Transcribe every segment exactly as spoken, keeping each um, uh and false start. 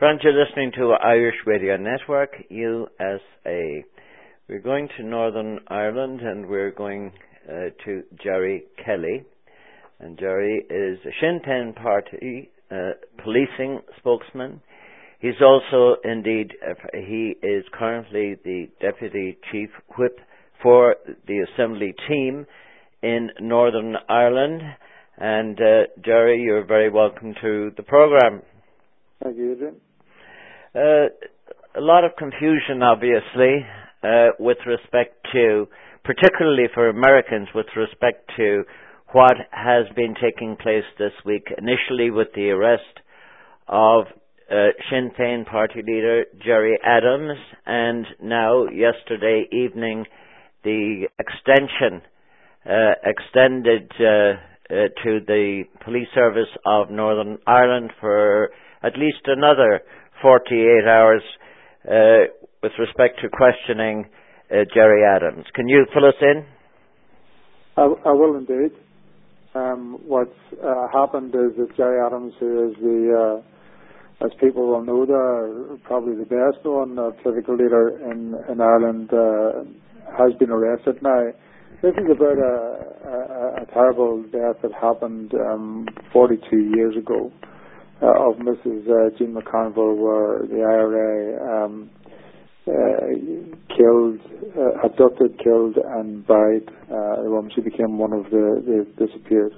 Friends, you're listening to Irish Radio Network, U S A. We're going to Northern Ireland and we're going uh, to Gerry Kelly. And Gerry is a Sinn Féin Party uh, policing spokesman. He's also, indeed, uh, he is currently the Deputy Chief Whip for the Assembly team in Northern Ireland. And uh, Gerry, you're very welcome to the programme. Thank you, Adrian. Uh, a lot of confusion, obviously, uh, with respect to, particularly for Americans, with respect to what has been taking place this week, initially with the arrest of uh, Sinn Féin party leader Gerry Adams, and now, yesterday evening, the extension uh, extended uh, uh, to the police service of Northern Ireland for at least another forty-eight hours uh, with respect to questioning uh, Gerry Adams. Can you fill us in? I, I will indeed. Um, what's uh, happened is that Gerry Adams, who is the, uh, as people will know, the, probably the best known uh, political leader in, in Ireland, uh, has been arrested now. This is about a, a, a terrible death that happened um, forty-two years ago. Uh, of Missus Uh, Jean McConville, where the I R A um, uh, killed, uh, abducted, killed, and buried uh, the woman. She became one of the, the disappeared.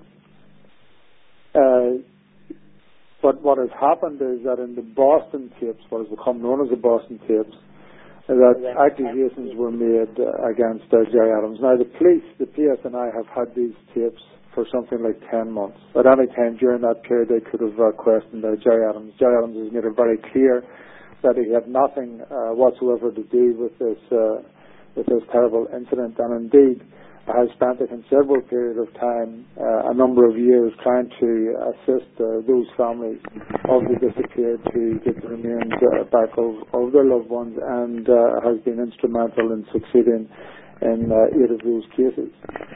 Uh, but what has happened is that in the Boston tapes, what has become known as the Boston tapes, that accusations were made uh, against uh, Gerry Adams. Now, the police, the P S N I, have had these tapes for something like ten months. At any time during that period, they could have uh, questioned uh, Gerry Adams. Gerry Adams has made it very clear that he had nothing uh, whatsoever to do with this uh, with this terrible incident, and indeed has spent a considerable period of time, uh, a number of years, trying to assist uh, those families of the disappeared to get the remains uh, back of, of their loved ones, and uh, has been instrumental in succeeding in uh, eight of those cases.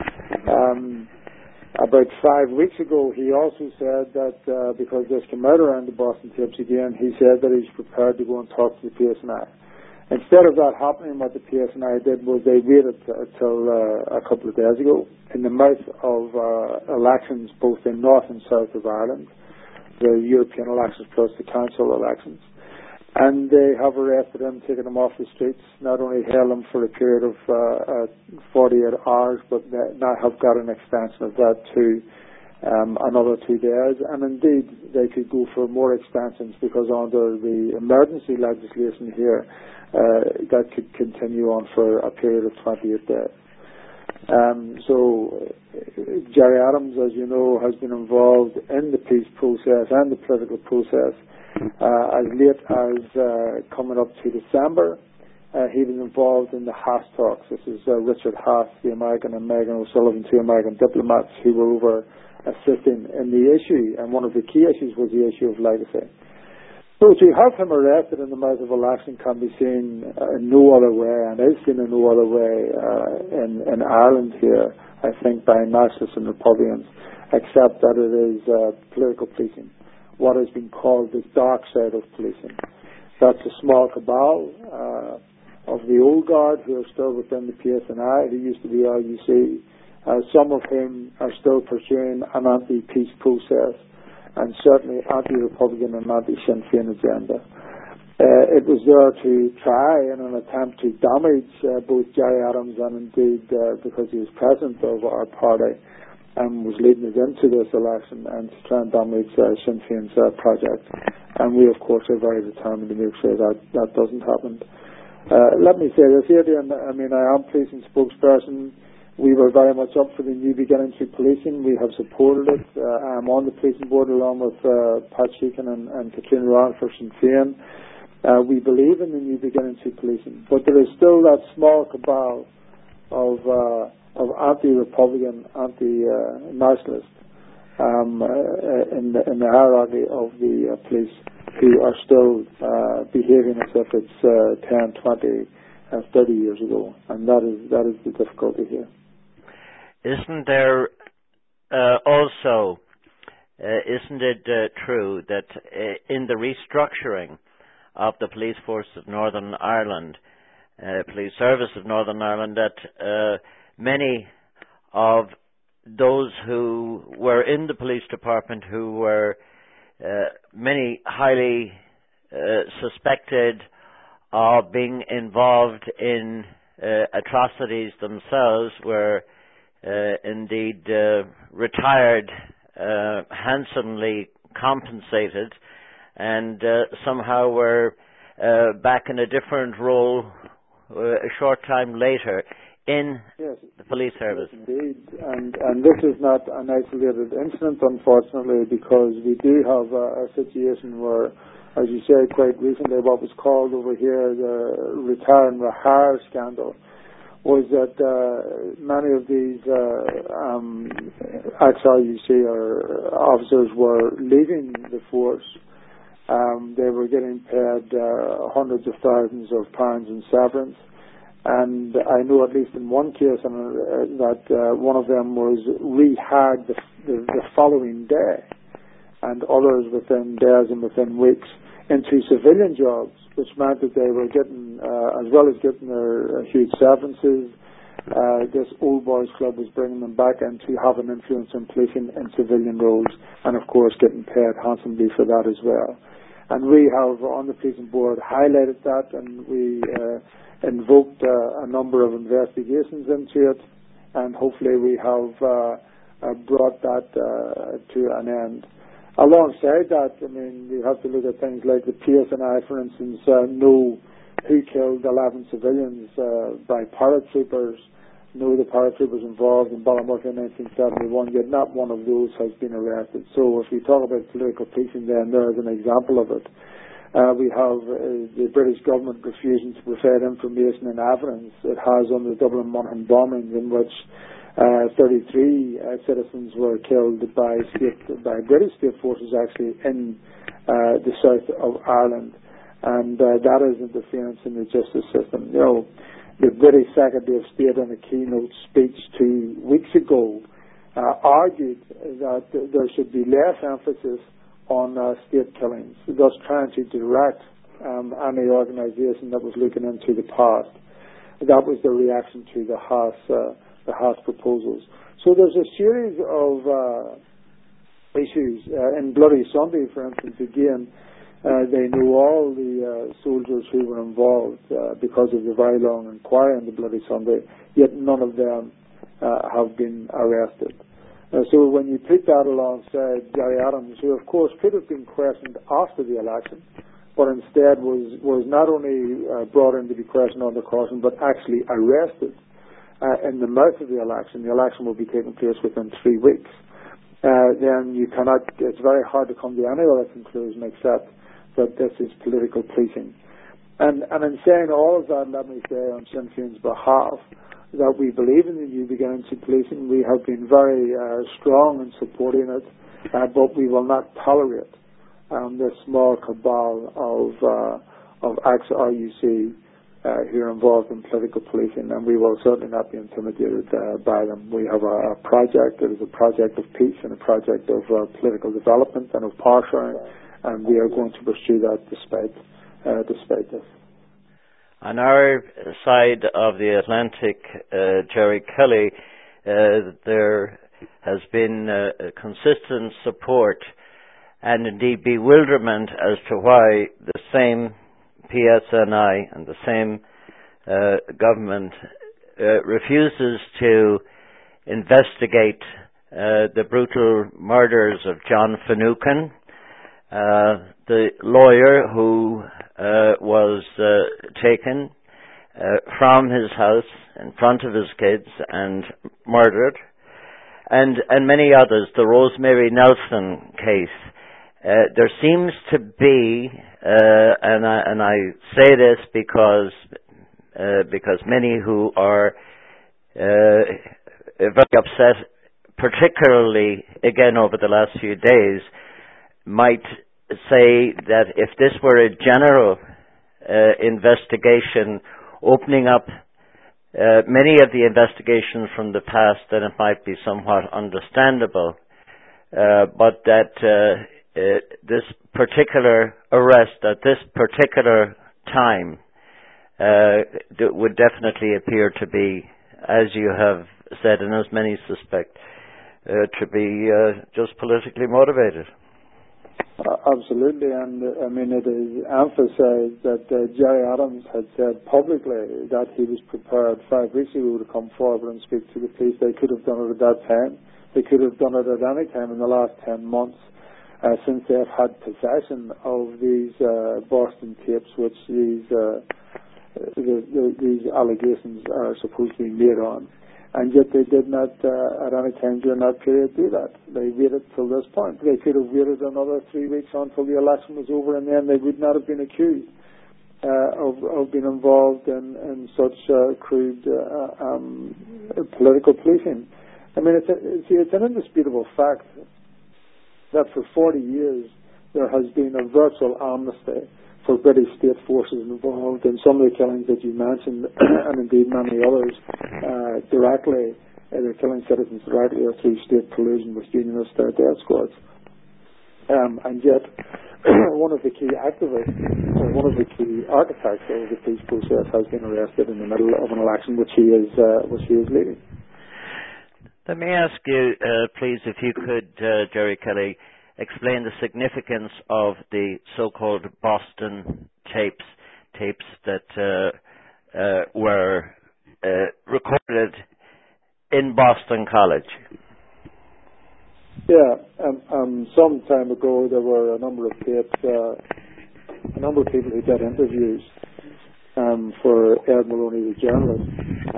Um, About five weeks ago, he also said that uh, because this came out around the Boston tapes again, he said that he's prepared to go and talk to the P S N I. Instead of that happening, what the P S N I did was they waited until uh, a couple of days ago, in the mouth of uh, elections both in north and south of Ireland, the European elections plus the council elections. And they have arrested him, taken him off the streets, not only held him for a period of uh, uh, forty-eight hours, but now have got an extension of that to um, another two days. And indeed, they could go for more extensions because under the emergency legislation here, uh, that could continue on for a period of twenty-eight days. Um, so, Gerry Adams, as you know, has been involved in the peace process and the political process Uh, as late as uh, coming up to December. Uh, he was involved in the Haas talks. This is uh, Richard Haas, the American, and Megan O'Sullivan, two American diplomats who were over assisting in the issue, and one of the key issues was the issue of legacy. So to have him arrested in the mouth of election can be seen uh, in no other way, and is seen in no other way uh, in, in Ireland here, I think, by nationalists and Republicans, except that it is uh, political policing, what has been called the dark side of policing. That's a small cabal uh, of the old guard who are still within the P S N I, who used to be R U C, uh, some of whom are still pursuing an anti-peace process, and certainly anti-Republican and anti-Sinn Féin agenda. Uh, it was there to try in an attempt to damage uh, both Gerry Adams and indeed, uh, because he was president of our party, and was leading us into this election, and to try and damage uh, Sinn Féin's uh, project. And we, of course, are very determined to make sure that that doesn't happen. Uh, let me say this, Adrian, I mean, I am policing spokesperson. We were very much up for the New Beginnings to Policing. We have supported it. Uh, I'm on the policing board along with uh, Pat Sheehan and, and Katrina Ryan for Sinn Féin. Uh, we believe in the New Beginnings to Policing, but there is still that small cabal of uh, of anti-Republican, anti-nationalist um, uh, in, the, in the hierarchy of the uh, police, who are still uh, behaving as if it's uh, ten, twenty, uh, thirty years ago, and that is that is the difficulty here. Isn't there uh, also, uh, isn't it uh, true that uh, in the restructuring of the Police Force of Northern Ireland, uh, Police Service of Northern Ireland, that uh, many of those who were in the police department, who were uh, many highly uh, suspected of being involved in uh, atrocities themselves, were uh, indeed uh, retired, uh, handsomely compensated, and uh, somehow were uh, back in a different role uh, a short time later in yes, the police service. yes, indeed, and and this is not an isolated incident, unfortunately, because we do have a, a situation where, as you said, quite recently, what was called over here the retire and rehire scandal, was that uh, many of these uh, um, ex-R U C or officers were leaving the force. Um, they were getting paid uh, hundreds of thousands of pounds in severance. And I know at least in one case uh, that uh, one of them was rehired the, the, the following day, and others within days and within weeks into civilian jobs, which meant that they were getting, uh, as well as getting their uh, huge severances, uh, this old boys club was bringing them back in to have an influence in policing in civilian roles, and of course getting paid handsomely for that as well. And we have on the policing board highlighted that, and we uh, invoked uh, a number of investigations into it, and hopefully we have uh, uh, brought that uh, to an end. Alongside that, I mean, we have to look at things like the P S N I, for instance, uh, know who killed eleven civilians uh, by paratroopers, know the paratroopers involved in Ballymurphy in nineteen seventy-one, yet not one of those has been arrested. So if we talk about political policing, then there is an example of it. Uh, we have uh, the British government refusing to provide information and evidence it has on the Dublin Monaghan bombings, in which uh, thirty-three uh, citizens were killed by state, by British state forces actually in uh, the south of Ireland, and uh, that is interference in the justice system. You know, the British Secretary of State in a keynote speech two weeks ago uh, argued that there should be less emphasis on uh, state killings, thus trying to direct um, any organisation that was looking into the past. That was the reaction to the Haas, uh, the Haas proposals. So there's a series of uh, issues. Uh, in Bloody Sunday, for instance, again, uh, they knew all the uh, soldiers who were involved uh, because of the very long inquiry into Bloody Sunday, yet none of them uh, have been arrested. Uh, so when you put that alongside Gerry Adams, who of course could have been questioned after the election, but instead was, was not only uh, brought in to be questioned under caution, but actually arrested uh, in the mouth of the election. The election will be taking place within three weeks. Uh, then you cannot, it's very hard to come to any other conclusion except that this is political policing. And, and in saying all of that, let me say on Sinn Féin's behalf, that we believe in the new beginnings of policing. We have been very uh, strong in supporting it, uh, but we will not tolerate um, this small cabal of uh, of ex-R U C uh, who are involved in political policing, and we will certainly not be intimidated uh, by them. We have a, a project that is a project of peace and a project of uh, political development and of power sharing, and we are going to pursue that despite uh, despite this. On our side of the Atlantic, uh, Gerry Kelly, uh, there has been uh, consistent support and indeed bewilderment as to why the same P S N I and the same uh, government uh, refuses to investigate uh, the brutal murders of John Finucane, uh, the lawyer who uh, was uh, taken uh, from his house in front of his kids and murdered, and and many others. The Rosemary Nelson case. Uh, there seems to be, uh, and I and I say this because uh, because many who are uh, very upset, particularly again over the last few days, might say that if this were a general uh, investigation opening up uh, many of the investigations from the past, then it might be somewhat understandable. Uh, but that uh, uh, this particular arrest at this particular time uh, d- would definitely appear to be, as you have said, and as many suspect, uh, to be uh, just politically motivated. Uh, absolutely, and uh, I mean it is emphasised that uh, Gerry Adams had said publicly that he was prepared five weeks ago to come forward and speak to the police. They could have done it at that time. They could have done it at any time in the last ten months uh, since they have had possession of these uh, Boston tapes, which these uh, the, the, these allegations are supposed to be made on. And yet they did not, uh, at any time during that period, do that. They waited till this point. They could have waited another three weeks until the election was over, and then they would not have been accused uh, of, of being involved in, in such uh, crude uh, um, political policing. I mean, it's, a, see, it's an indisputable fact that for forty years there has been a virtual amnesty for British state forces involved in some of the killings that you mentioned, and indeed many others, uh, directly, either killing citizens directly or through state collusion with unionist uh, death squads. Um, and yet, one of the key activists, or one of the key architects of the peace process, has been arrested in the middle of an election which he is, uh, which he is leading. Let me ask you, uh, please, if you could, uh, Gerry Kelly, explain the significance of the so-called Boston tapes, tapes that uh, uh, were uh, recorded in Boston College. Yeah, um, um, some time ago there were a number of tapes, uh, a number of people who did interviews um, for Ed Maloney, the journalist.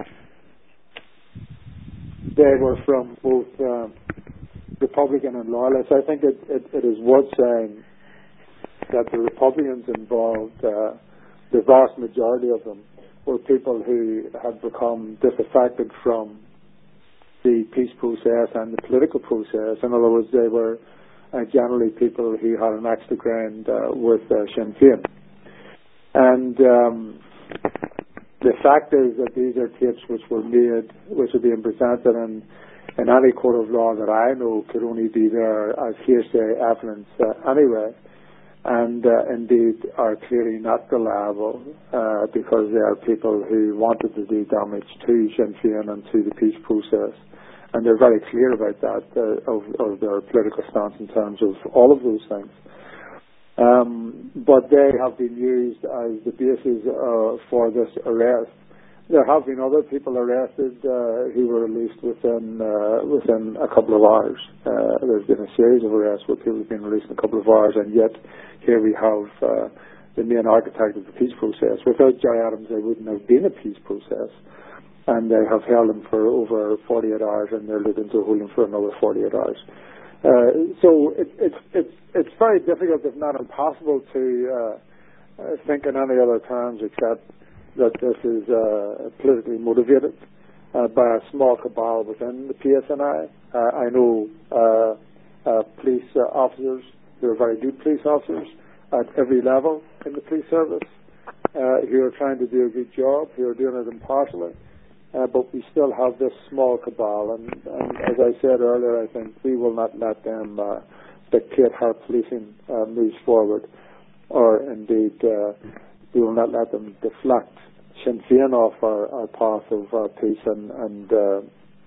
They were from both um, Republican and Loyalists. I think it, it, it is worth saying that the Republicans involved, uh, the vast majority of them, were people who had become disaffected from the peace process and the political process. In other words, they were uh, generally people who had an axe to grind uh, with uh, Sinn Féin. And um, the fact is that these are tapes which were made, which are being presented in in any court of law that I know could only be there as hearsay evidence uh, anyway, and uh, indeed are clearly not reliable uh, because they are people who wanted to do damage to Sinn Féin and to the peace process, and they're very clear about that uh, of, of their political stance in terms of all of those things. Um, but they have been used as the basis uh, for this arrest. There have been other people arrested uh, who were released within uh, within a couple of hours. Uh, there's been a series of arrests where people have been released in a couple of hours, and yet here we have uh, the main architect of the peace process. Without Gerry Adams, there wouldn't have been a peace process, and they have held him for over forty-eight hours, and they're looking to hold him for another forty-eight hours. Uh, so it, it's it's it's very difficult, if not impossible, to uh, think in any other terms except that this is uh, politically motivated uh, by a small cabal within the P S N I. Uh, I know uh, uh, police uh, officers who are very good police officers at every level in the police service uh, who are trying to do a good job, who are doing it impartially. Uh, but we still have this small cabal, and, and as I said earlier, I think we will not let them uh, dictate how policing uh, moves forward, or indeed uh, we will not let them deflect Sinn Féin off our, our path of uh, peace and and, uh,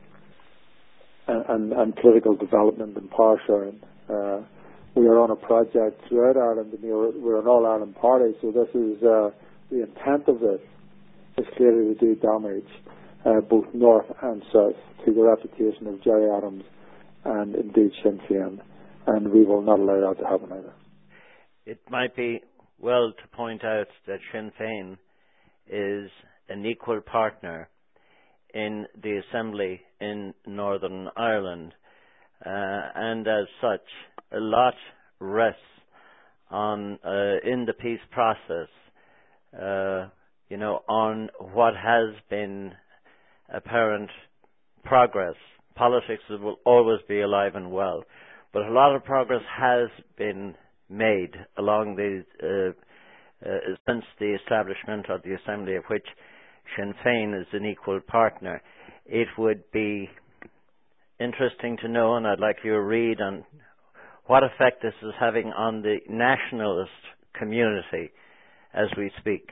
and and political development in power sharing. Uh, we are on a project throughout Ireland, and we're, we're an all-Ireland party, so this is uh, the intent of this is clearly to do damage uh, both north and south to the reputation of Gerry Adams and indeed Sinn Féin, and we will not allow that to happen either. It might be well to point out that Sinn Féin is an equal partner in the Assembly in Northern Ireland, uh, and as such, a lot rests on uh, in the peace process, uh, you know, on what has been apparent progress. Politics will always be alive and well, but a lot of progress has been made along the uh, uh, since the establishment of the Assembly, of which Sinn Féin is an equal partner. It would be interesting to know, and I'd like your read on what effect this is having on the nationalist community as we speak?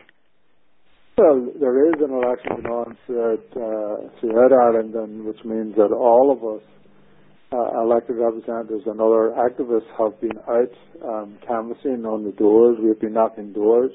Well, there is an election going on throughout, uh, throughout Ireland, and which means that all of us, uh, elected representatives and other activists, have been out um, canvassing on the doors. We've been knocking doors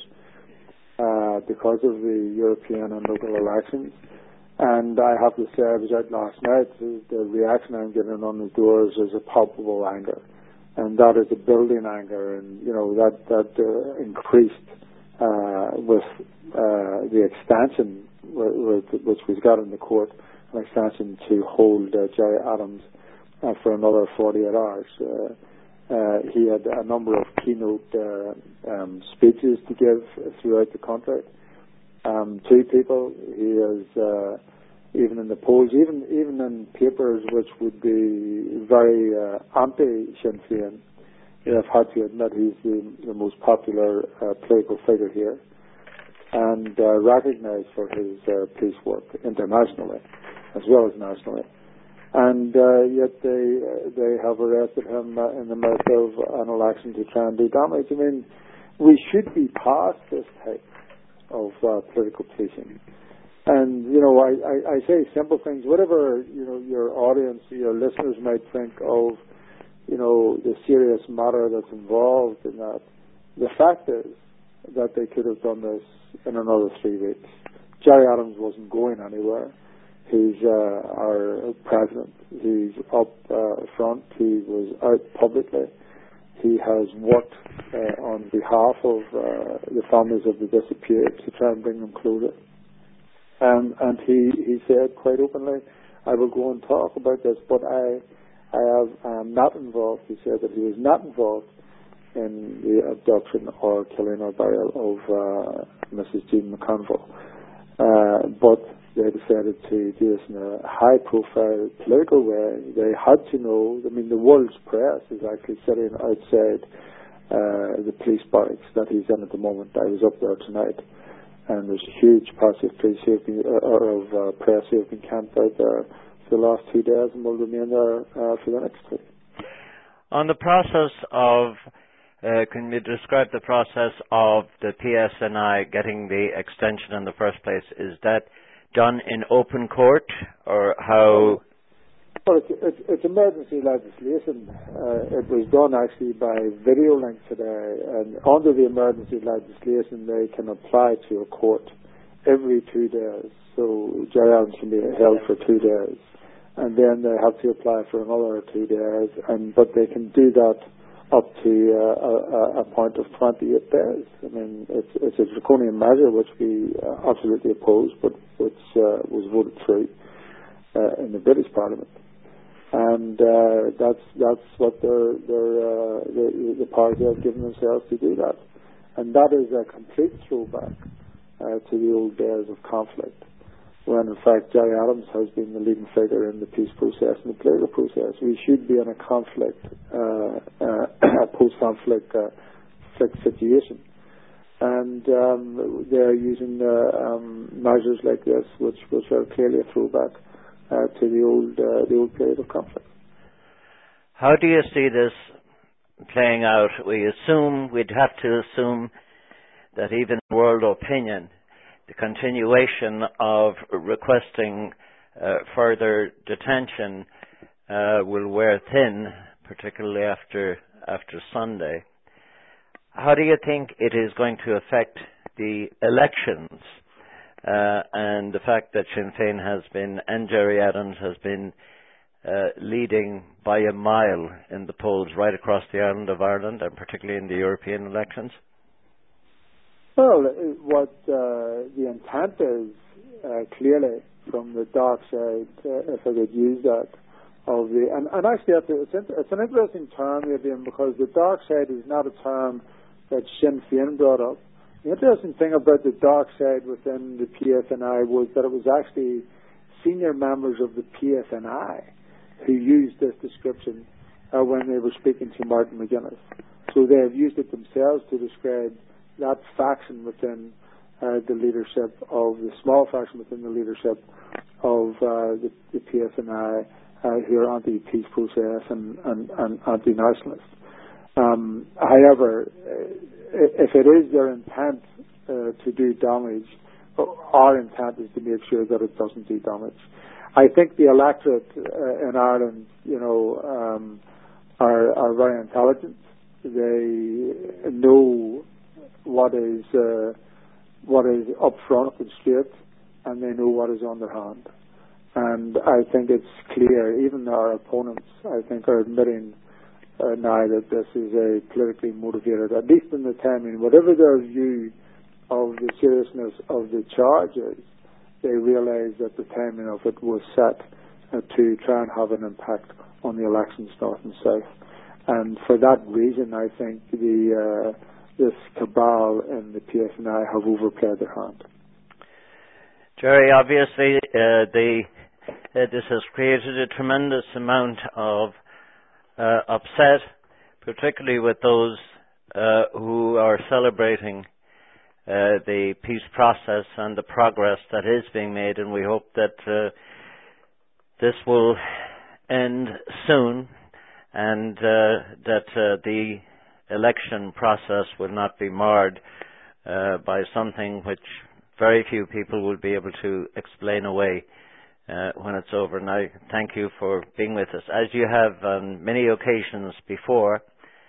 uh, because of the European and local elections. And I have to say, I was out last night. The reaction I'm getting on the doors is a palpable anger, and that is a building anger, and you know that that uh, increased uh, with uh, the extension with, with, which was got in the court, an extension to hold uh, Gerry Adams uh, for another forty-eight hours. Uh, uh, he had a number of keynote uh, um, speeches to give throughout the country. Um, two people. He is uh, even in the polls, even even in papers which would be very uh, anti-Sinn Féin. I've had to admit he's the, the most popular uh, political figure here, and uh, recognised for his uh, peace work internationally as well as nationally. And uh, yet they uh, they have arrested him uh, in the midst of an election to try and do damage. I mean, we should be past this type of uh, political policing. And, you know, I, I, I say simple things, whatever, you know, your audience, your listeners might think of, you know, the serious matter that's involved in that. The fact is that they could have done this in another three weeks. Gerry Adams wasn't going anywhere. He's uh, our president. He's up uh, front. He was out publicly. He has worked uh, on behalf of uh, the families of the disappeared to try and bring them closer. Um, and he, he said quite openly, I will go and talk about this, but I I have, I am not involved. He said that he was not involved in the abduction or killing or burial of uh, Missus Jean McConville. Uh, but they decided to do this in a high-profile political way. They had to know, I mean, the world's press is actually sitting outside uh, the police barracks that he's in at the moment. I was up there tonight, and there's a huge passive police who have been, uh, of uh, press who have been camped out there for the last two days and will remain there uh, for the next two. On the process of, uh, can you describe the process of the P S N I getting the extension in the first place? Is that done in open court, or how? Well, it's, it's, it's emergency legislation. Uh, it was done actually by video link today, and under the emergency legislation they can apply to a court every two days. So Gerry Adams can be held for two days, and then they have to apply for another two days, and but they can do that up to uh, a, a point of twenty-eight days. I mean, it's, it's a draconian measure which we uh, absolutely oppose, but which uh, was voted through uh, in the British Parliament. And uh, that's that's what they're, they're, uh, the, the party have given themselves to do that. And that is a complete throwback uh, to the old days of conflict, when in fact Gerry Adams has been the leading figure in the peace process and the political process. We should be in a conflict, uh, uh, a post-conflict uh, situation. And um, they're using uh, um, measures like this, which, which are clearly a throwback Uh, to the old uh, the old period of conflict. How do you see this playing out? We assume, we'd have to assume that even in world opinion, the continuation of requesting uh, further detention uh, will wear thin, particularly after after Sunday. How do you think it is going to affect the elections? Uh, and the fact that Sinn Féin has been, and Gerry Adams has been uh, leading by a mile in the polls right across the island of Ireland, and particularly in the European elections? Well, what uh, the intent is uh, clearly from the dark side, uh, if I could use that, of the, and, and actually it's, it's an interesting term, Adrian, because the dark side is not a term that Sinn Féin brought up. The interesting thing about the dark side within the P S N I was that it was actually senior members of the P S N I who used this description uh, when they were speaking to Martin McGuinness. So they have used it themselves to describe that faction within uh, the leadership of, the small faction within the leadership of uh, the, the P S N I uh, who are anti-peace process and, and, and anti-nationalist. Um, however, if it is their intent uh, to do damage, our intent is to make sure that it doesn't do damage. I think the electorate uh, in Ireland, you know, um, are, are very intelligent. They know what is uh, what is up front and straight, and they know what is on their hand. And I think it's clear, even our opponents, I think, are admitting uh, now that this is a politically motivated, at least in the timing, whatever their view of the seriousness of the charges, they realize that the timing of it was set uh, to try and have an impact on the elections north and south. And for that reason, I think the uh, this cabal and the P S N I have overplayed their hand. Jerry, obviously, uh, the, uh, this has created a tremendous amount of uh, upset, particularly with those uh, who are celebrating uh, the peace process and the progress that is being made, and we hope that uh, this will end soon, and uh, that uh, the election process will not be marred uh, by something which very few people will be able to explain away uh, when it's over. And I thank you for being with us, as you have on many occasions before.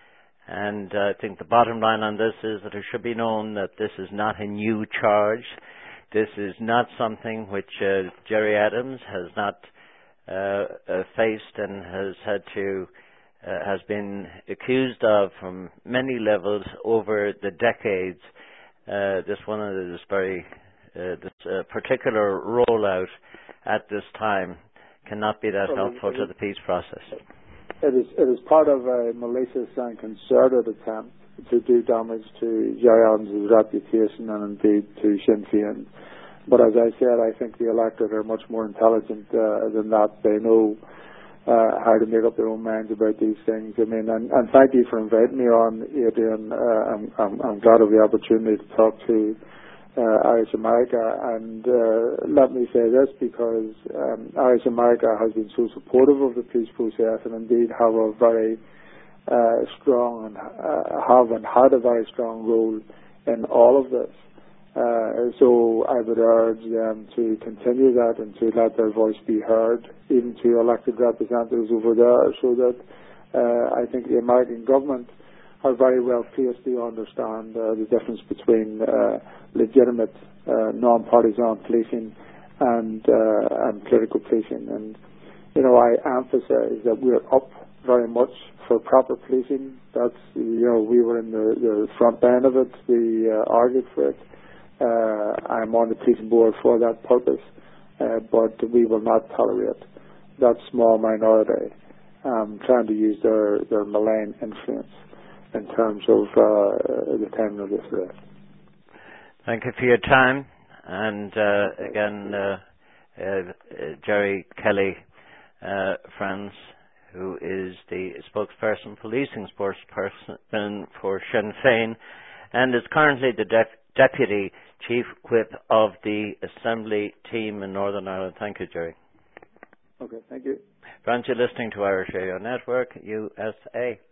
And uh, I think the bottom line on this is that it should be known that this is not a new charge. This is not something which uh, Gerry Adams has not uh, uh, faced and has had to Uh, has been accused of from many levels over the decades. Uh, this one is very, uh, this uh, particular rollout at this time cannot be that helpful to the peace process. It is, it is part of a malicious and concerted attempt to do damage to Gerry Adams' reputation and indeed to Sinn Féin. But as I said, I think the electorate are much more intelligent uh, than that. They know Uh, how to make up their own minds about these things. I mean, and, and thank you for inviting me on, Adrian. Uh, I'm, I'm, I'm glad of the opportunity to talk to uh, Irish America. And uh, let me say this, because um, Irish America has been so supportive of the peace process, and indeed have a very uh, strong and uh, have and had a very strong role in all of this. Uh, so I would urge them to continue that and to let their voice be heard, even to elected representatives over there, so that uh, I think the American government are very well placed to understand uh, the difference between uh, legitimate uh, non-partisan policing and, uh, and political policing. And, you know, I emphasize that we're up very much for proper policing. That's, you know, we were in the, the front line of it. We uh, argued for it. Uh, I'm on the policing board for that purpose, uh, but we will not tolerate that small minority um, trying to use their, their malign influence in terms of uh, the timing of this race. Thank you for your time. And uh, again, uh, uh, Gerry Kelly, uh, friends, who is the spokesperson, policing spokesperson for Sinn Féin, and is currently the def- Deputy Chief Whip of the Assembly team in Northern Ireland. Thank you, Gerry. Okay, thank you. Friends, you're listening to Irish Radio Network, U S A.